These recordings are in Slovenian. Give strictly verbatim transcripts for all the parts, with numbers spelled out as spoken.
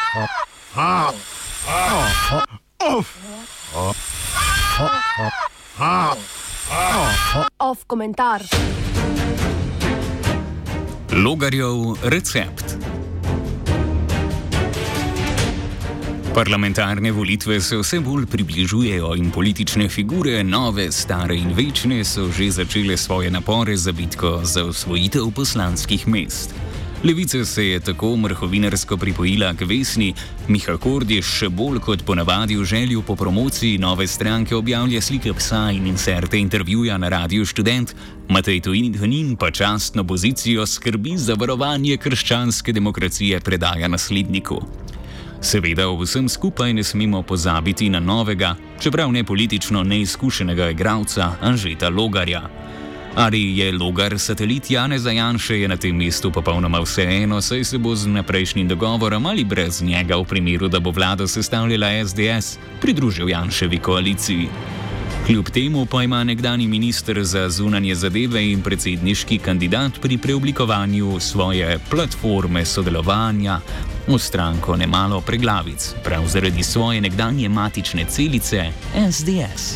Off komentar. Logarjev recept. Parlamentarne volitve se vse bolj približujejo in politične figure, nove, stare in večne, so že začele svoje napore za bitko za osvojitev poslanskih mest. Levica se je tako mrhovinarsko pripojila k Vesni, Miha Kordiš še bolj kot ponavadi v želju po promociji nove stranke objavlja slike psa in inserte intervjuja na Radiu Študent, Matej Tonin pa častno pozicijo skrbi za varovanje krščanske demokracije predaja nasledniku. Seveda v vsem skupaj ne smemo pozabiti na novega, čeprav ne politično neizkušenega igralca Anžeta Logarja. Ali je Logar satelit Janeza Janše, je na tem mestu popolnoma vseeno, saj se bo z naprejšnjim dogovorom ali brez njega v primeru, da bo vlado sestavljala es de es, pridružil Janševi koaliciji. Kljub temu pa ima nekdanji minister za zunanje zadeve in predsedniški kandidat pri preoblikovanju svoje platforme sodelovanja v stranko nemalo preglavic, prav zaradi svoje nekdanje matične celice es de es.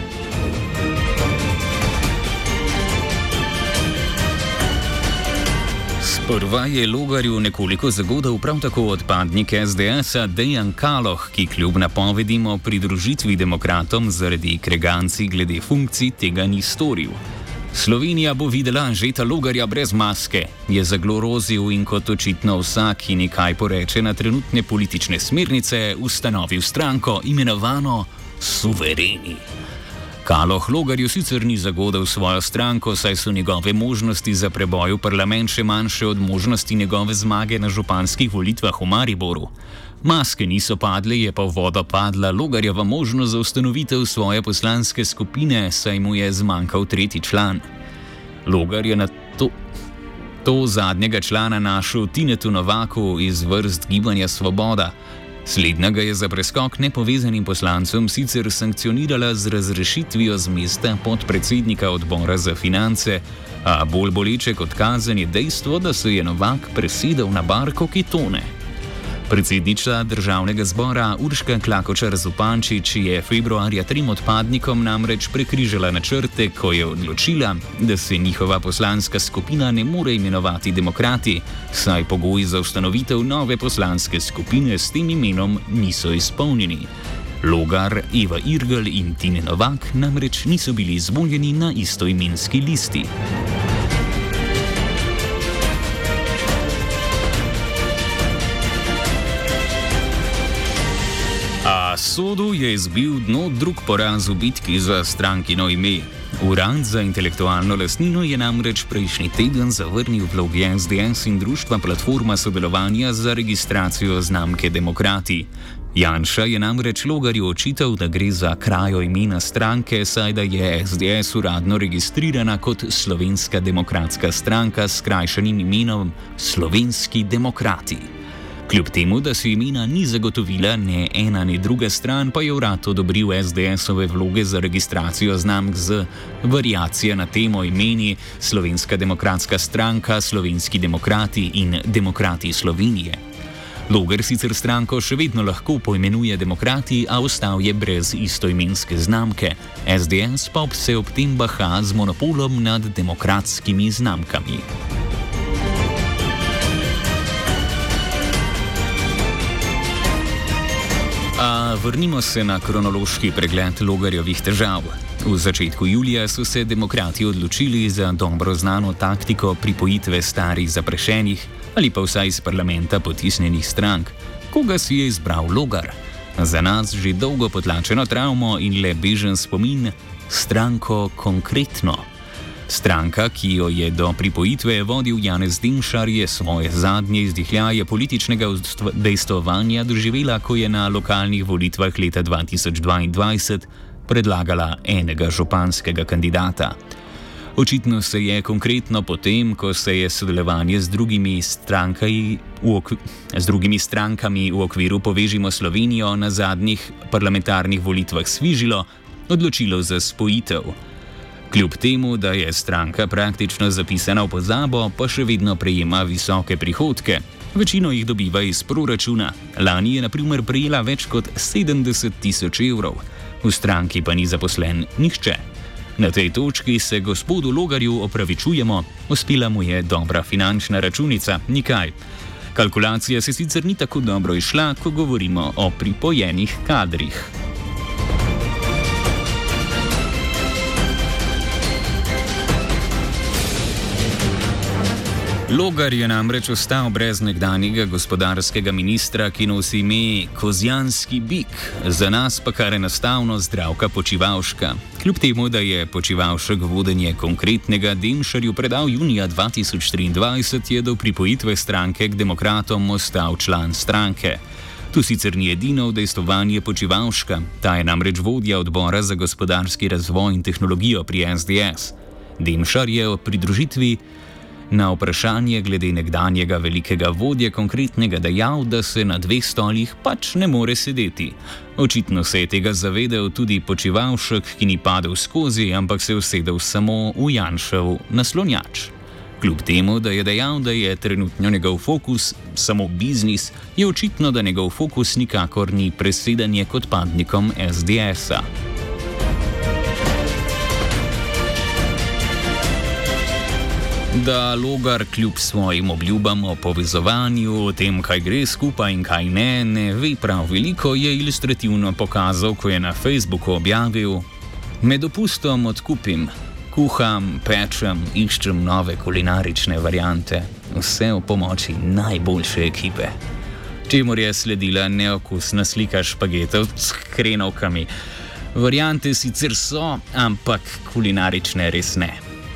Sprva je Logarju nekoliko zagodal prav tako odpadnik es de es-a Dejan Kaloh, ki kljub napovedim o pridružitvi demokratom zaradi kregancij glede funkcij tega ni storil. Slovenija bo videla Anžeta Logarja brez maske, je zaglorozil in kot očitno vsak, ki nekaj poreče na trenutne politične smernice, ustanovil stranko imenovano Suvereni. Kaloh Logarju sicer ni zagodal svojo stranko, saj so njegove možnosti za preboj v parlament še manjše od možnosti njegove zmage na županskih volitvah v Mariboru. Maske niso padle, je pa v vodo padla Logarjeva možnost za ustanovitev svoje poslanske skupine, saj mu je zmanjkal tretji član. Logar je na to, to zadnjega člana našel Tinetu Novaku iz vrst Gibanja Svoboda. Slednjega je za preskok nepovezanim poslancem sicer sankcionirala z razrešitvijo z mesta podpredsednika odbora za finance, a bolj boleče kot kazen je dejstvo, da se je Novak presedel na barko, ki tone. Predsednica državnega zbora Urška Klakočar Zupančič je februarja trim odpadnikom namreč prekrižala načrte, ko je odločila, da se njihova poslanska skupina ne more imenovati Demokrati, saj pogoji za ustanovitev nove poslanske skupine s tem imenom niso izpolnjeni. Logar, Eva Irgl in Tine Novak namreč niso bili izvoljeni na istoimenski listi. A sodu je izbil dno drug poraz v bitki za strankino ime. Urad za intelektualno lastnino je namreč prejšnji teden zavrnil vlogi es de es in društva Platforma sodelovanja za registracijo znamke Demokrati. Janša je namreč Logarju očital, da gre za krajo imena stranke, saj da je es de es uradno registrirana kot Slovenska demokratska stranka s skrajšanim imenom Slovenski demokrati. Kljub temu, da si imena ni zagotovila ne ena ne druga stran, pa je urad odobril es de es-ove vloge za registracijo znamk z variacije na temo imeni Slovenska demokratska stranka, Slovenski demokrati in Demokrati Slovenije. Logar sicer stranko še vedno lahko poimenuje Demokrati, a ostal je brez istoimenske znamke. es de es pa se ob tem baha z monopolom nad demokratskimi znamkami. A vrnimo se na kronološki pregled Logarjevih težav. V začetku julija so se demokrati odločili za dobro znano taktiko pripojitve starih zaprešenih ali pa vsaj iz parlamenta potisnjenih strank. Koga si je izbral Logar? Za nas že dolgo potlačeno travmo in le bežen spomin, stranko Konkretno. Stranka, ki jo je do pripojitve vodil Janez Demšar, je svoje zadnje izdihljaje političnega dejstvovanja doživela, ko je na lokalnih volitvah leta dva tisoč dvaindvajset predlagala enega županskega kandidata. Očitno se je Konkretno potem, ko se je sodelovanje z drugimi, v okv... z drugimi strankami v okviru Povežimo Slovenijo na zadnjih parlamentarnih volitvah svižilo, odločilo za spojitev. Kljub temu, da je stranka praktično zapisana v pozabo, pa še vedno prejema visoke prihodke. Večino jih dobiva iz proračuna. Lani je na primer prejela več kot sedemdeset tisoč evrov. V stranki pa ni zaposlen nihče. Na tej točki se gospodu Logarju opravičujemo, uspela mu je dobra finančna računica, nikaj. Kalkulacija se sicer ni tako dobro izšla, ko govorimo o pripojenih kadrih. Logar je namreč ostal brez nekdanjega gospodarskega ministra, ki nosi ime Kozjanski bik, za nas pa kar enostavno Zdravka Počivalška. Kljub temu, da je Počivalšek vodenje Konkretnega Demšarju predal junija dva tisoč triindvajset, je do pripojitve stranke k demokratom ostal član stranke. Tu sicer ni edino udejstvovanje Počivalška, ta je namreč vodja odbora za gospodarski razvoj in tehnologijo pri S D S. Demšar je o pridružitvi na vprašanje glede nekdanjega velikega vodje Konkretnega dejal, da se na dveh stolih pač ne more sedeti. Očitno se je tega zavedel tudi Počivalšek, ki ni padel skozi, ampak se je usedel samo v Janšev naslonjač. Kljub temu, da je dejal, da je trenutno njegov fokus samo biznis, je očitno, da njegov fokus nikakor ni presedanje k odpadnikom S D S-a. Da Logar kljub svojim obljubam o povezovanju, o tem, kaj gre skupaj in kaj ne, ne ve prav veliko, je ilustrativno pokazal, ko je na Facebooku objavil: "Med dopustom odkupim, kuham, pečem, iščem nove kulinarične variante, vse v pomoči najboljše ekipe." Čemur je sledila neokusna slika špagetov s hrenovkami. Variante sicer so, ampak kulinarične res ne.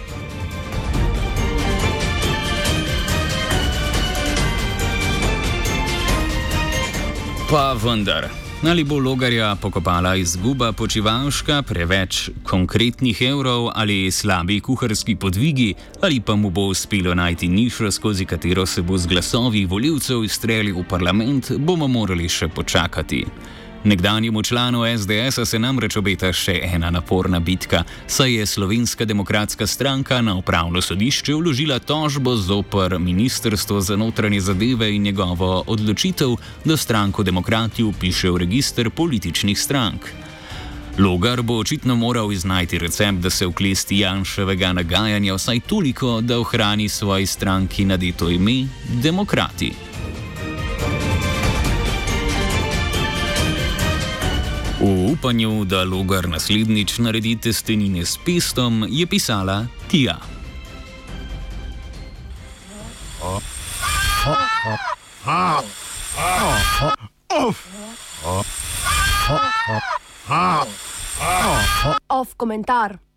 Pa vendar, ali bo Logarja pokopala izguba Počivalška, preveč konkretnih evrov ali slabi kuharski podvigi, ali pa mu bo uspelo najti nišo, skozi katero se bo z glasovi volivcev izstrelil v parlament, bomo morali še počakati. Nekdanjemu članu S D S-a se namreč obeta še ena naporna bitka, saj je Slovenska demokratska stranka na upravno sodišče vložila tožbo zoper Ministrstvo za notranje zadeve in njegovo odločitev, da stranko Demokrati vpiše v register političnih strank. Logar bo očitno moral iznajti recept, da se oklesti Janševega nagajanja vsaj toliko, da ohrani svoji stranki nadeto ime Demokrati. V upanju, da Logar naslednjič naredi testenine s pestom, je pisala Tija. Off komentar.